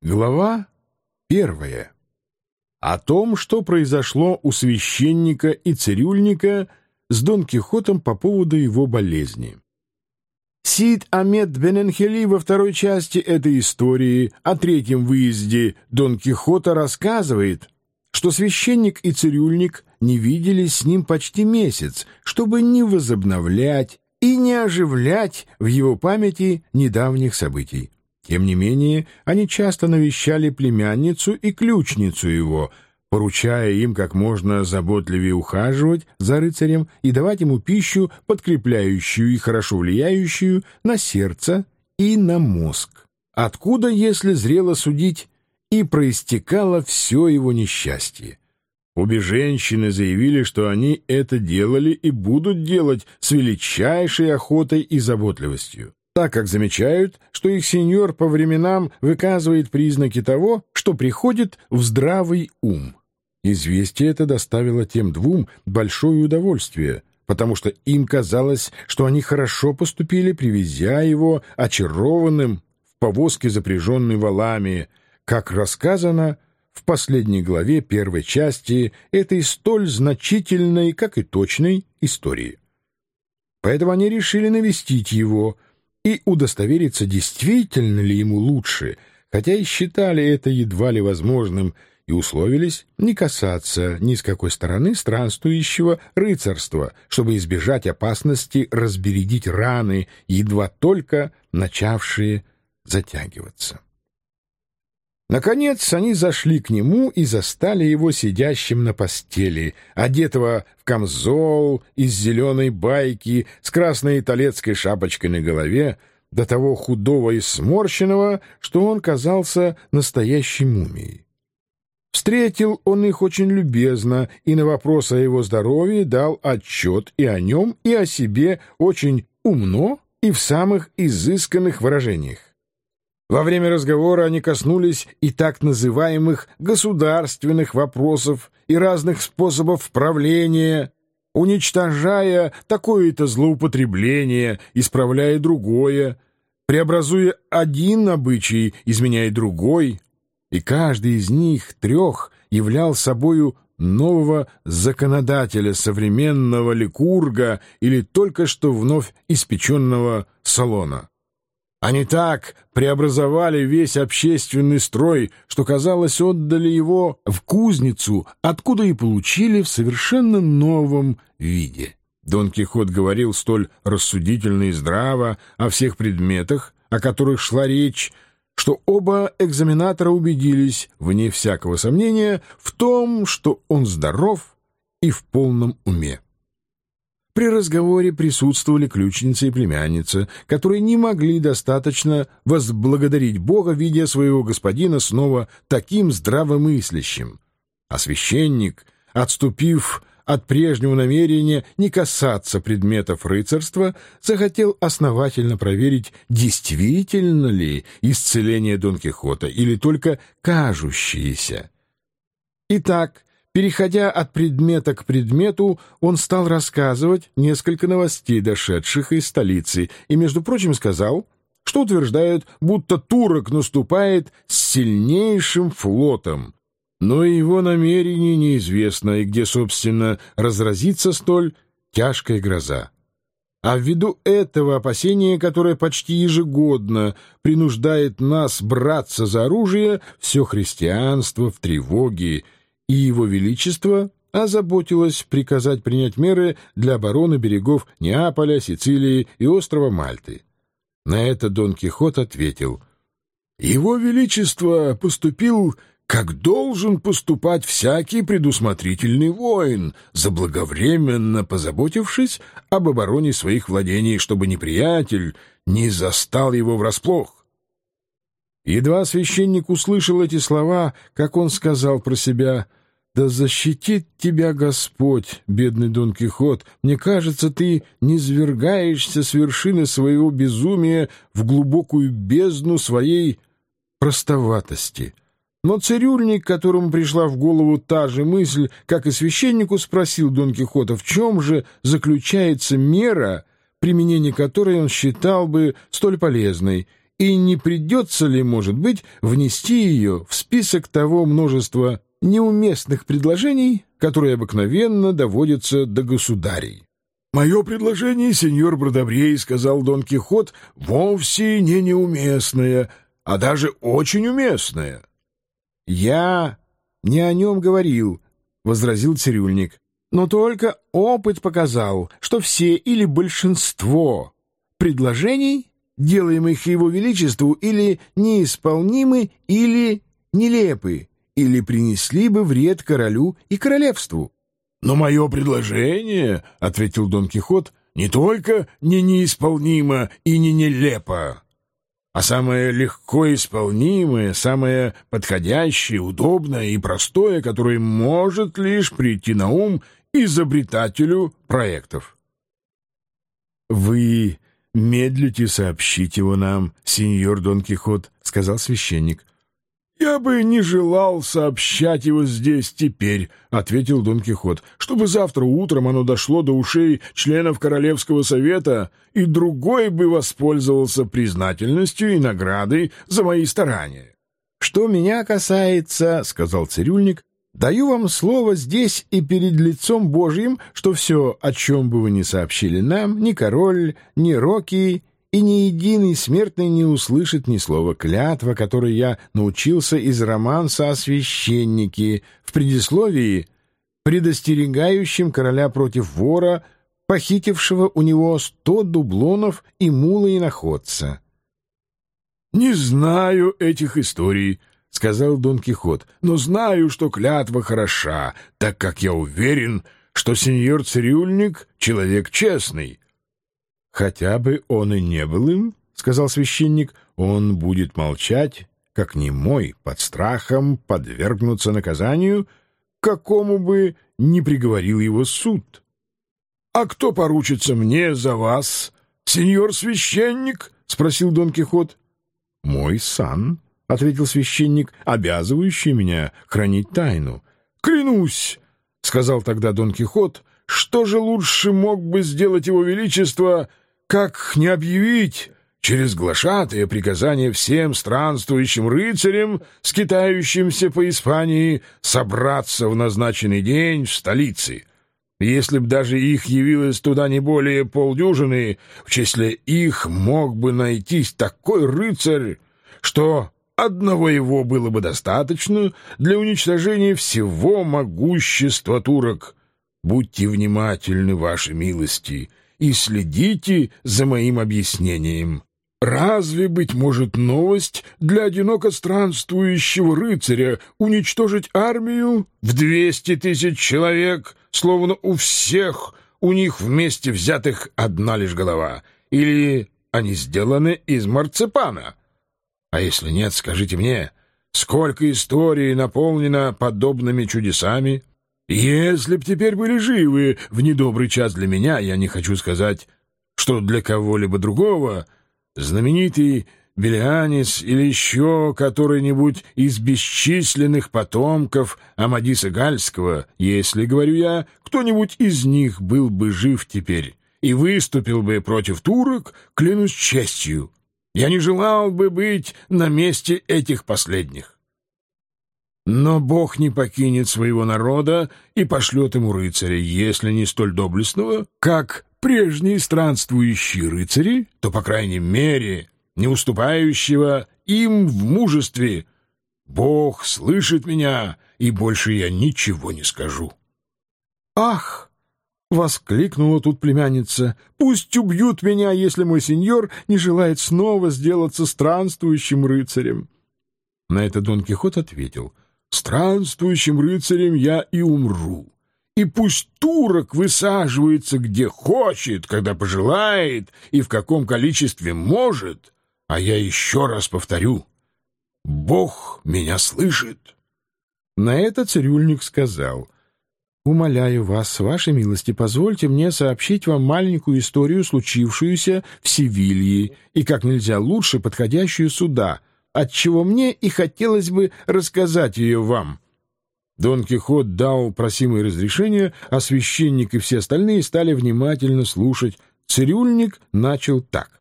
Глава 1. О том, что произошло у священника и цирюльника с Дон Кихотом по поводу его болезни. Сид Ахмед Бененхели во второй части этой истории о третьем выезде Дон Кихота рассказывает, что священник и цирюльник не виделись с ним почти месяц, чтобы не возобновлять и не оживлять в его памяти недавних событий. Тем не менее, они часто навещали племянницу и ключницу его, поручая им как можно заботливее ухаживать за рыцарем и давать ему пищу, подкрепляющую и хорошо влияющую на сердце и на мозг. Откуда, если зрело судить, и проистекало все его несчастье. Обе женщины заявили, что они это делали и будут делать с величайшей охотой и заботливостью, так как замечают, что их сеньор по временам выказывает признаки того, что приходит в здравый ум. Известие это доставило тем двум большое удовольствие, потому что им казалось, что они хорошо поступили, привезя его очарованным в повозке, запряженной валами, как рассказано в последней главе первой части этой столь значительной, как и точной истории. Поэтому они решили навестить его и удостовериться, действительно ли ему лучше, хотя и считали это едва ли возможным, и условились не касаться ни с какой стороны странствующего рыцарства, чтобы избежать опасности разбередить раны, едва только начавшие затягиваться. Наконец они зашли к нему и застали его сидящим на постели, одетого в камзол из зеленой байки с красной италецкой шапочкой на голове, до того худого и сморщенного, что он казался настоящей мумией. Встретил он их очень любезно и на вопрос о его здоровье дал отчет и о нем, и о себе очень умно и в самых изысканных выражениях. Во время разговора они коснулись и так называемых государственных вопросов и разных способов правления, уничтожая такое-то злоупотребление, исправляя другое, преобразуя один обычай, изменяя другой, и каждый из них трех являл собою нового законодателя, современного ликурга или только что вновь испеченного салона. Они так преобразовали весь общественный строй, что, казалось, отдали его в кузницу, откуда и получили в совершенно новом виде. Дон Кихот говорил столь рассудительно и здраво о всех предметах, о которых шла речь, что оба экзаменатора убедились, вне всякого сомнения, в том, что он здоров и в полном уме. При разговоре присутствовали ключница и племянница, которые не могли достаточно возблагодарить Бога, видя своего господина снова таким здравомыслящим. А священник, отступив от прежнего намерения не касаться предметов рыцарства, захотел основательно проверить, действительно ли исцеление Дон Кихота или только кажущееся. Итак, переходя от предмета к предмету, он стал рассказывать несколько новостей, дошедших из столицы, и, между прочим, сказал, что утверждают, будто турок наступает с сильнейшим флотом, но и его намерение неизвестно, и где, собственно, разразится столь тяжкая гроза. А ввиду этого опасения, которое почти ежегодно принуждает нас браться за оружие, все христианство в тревоге, и его величество озаботилось приказать принять меры для обороны берегов Неаполя, Сицилии и острова Мальты. На это Дон Кихот ответил: «Его величество поступил, как должен поступать всякий предусмотрительный воин, заблаговременно позаботившись об обороне своих владений, чтобы неприятель не застал его врасплох». Едва священник услышал эти слова, как он сказал про себя: «Да защитит тебя Господь, бедный Дон Кихот! Мне кажется, ты низвергаешься с вершины своего безумия в глубокую бездну своей простоватости». Но цирюльник, которому пришла в голову та же мысль, как и священнику, спросил Дон Кихота, в чем же заключается мера, применение которой он считал бы столь полезной, и не придется ли, может быть, внести ее в список того множества неуместных предложений, которые обыкновенно доводятся до государей. «Мое предложение, сеньор Бродобрей, — сказал Дон Кихот, — вовсе не неуместное, а даже очень уместное». «Я не о нем говорил, — возразил цирюльник, — но только опыт показал, что все или большинство предложений, делаемых его величеству, или неисполнимы, или нелепы, или принесли бы вред королю и королевству». «Но мое предложение, — ответил Дон Кихот, — не только не неисполнимо и не нелепо, а самое легко исполнимое, самое подходящее, удобное и простое, которое может лишь прийти на ум изобретателю проектов». «Вы медлите сообщить его нам, сеньор Дон Кихот, — сказал священник. «Я бы не желал сообщать его здесь теперь, — ответил Дон Кихот, — чтобы завтра утром оно дошло до ушей членов Королевского совета, и другой бы воспользовался признательностью и наградой за мои старания». «Что меня касается, — сказал цирюльник, — даю вам слово здесь и перед лицом Божьим, что все, о чем бы вы ни сообщили нам, ни король, ни Рокки и ни единый смертный не услышит ни слова клятва, которой я научился из романса о священнике, в предисловии, предостерегающем короля против вора, похитившего у него 100 дублонов и мула иноходца». «Не знаю этих историй, — сказал Дон Кихот, — но знаю, что клятва хороша, так как я уверен, что сеньор цирюльник — человек честный». «Хотя бы он и не был им, — сказал священник, — он будет молчать, как немой, под страхом подвергнуться наказанию, какому бы ни приговорил его суд». «А кто поручится мне за вас, сеньор священник?» — спросил Дон Кихот. «Мой сан, — ответил священник, — обязывающий меня хранить тайну». «Клянусь, — сказал тогда Дон Кихот, — что же лучше мог бы сделать его величество, как не объявить через глашатая приказание всем странствующим рыцарям, скитающимся по Испании, собраться в назначенный день в столице? Если б даже их явилось туда не более полдюжины, в числе их мог бы найтись такой рыцарь, что одного его было бы достаточно для уничтожения всего могущества турок. Будьте внимательны, ваши милости, и следите за моим объяснением. Разве, быть может, новость для одиноко странствующего рыцаря уничтожить армию в 200 000 человек, словно у всех у них вместе взятых одна лишь голова? Или они сделаны из марципана? А если нет, скажите мне, сколько историй наполнено подобными чудесами? Если б теперь были живы в недобрый час для меня, я не хочу сказать, что для кого-либо другого, знаменитый Белианис или еще который-нибудь из бесчисленных потомков Амадиса Гальского, если, говорю я, кто-нибудь из них был бы жив теперь и выступил бы против турок, клянусь честью, я не желал бы быть на месте этих последних. Но Бог не покинет своего народа и пошлет ему рыцаря, если не столь доблестного, как прежние странствующие рыцари, то, по крайней мере, не уступающего им в мужестве. Бог слышит меня, и больше я ничего не скажу». «Ах!» — воскликнула тут племянница. «Пусть убьют меня, если мой сеньор не желает снова сделаться странствующим рыцарем». На это Дон Кихот ответил: «Странствующим рыцарем я и умру. И пусть турок высаживается где хочет, когда пожелает и в каком количестве может, а я еще раз повторю, Бог меня слышит». На это цирюльник сказал: «Умоляю вас, вашей милости, позвольте мне сообщить вам маленькую историю, случившуюся в Севилье, и как нельзя лучше подходящую сюда, отчего мне и хотелось бы рассказать ее вам». Дон Кихот дал просимое разрешение, а священник и все остальные стали внимательно слушать. Цирюльник начал так: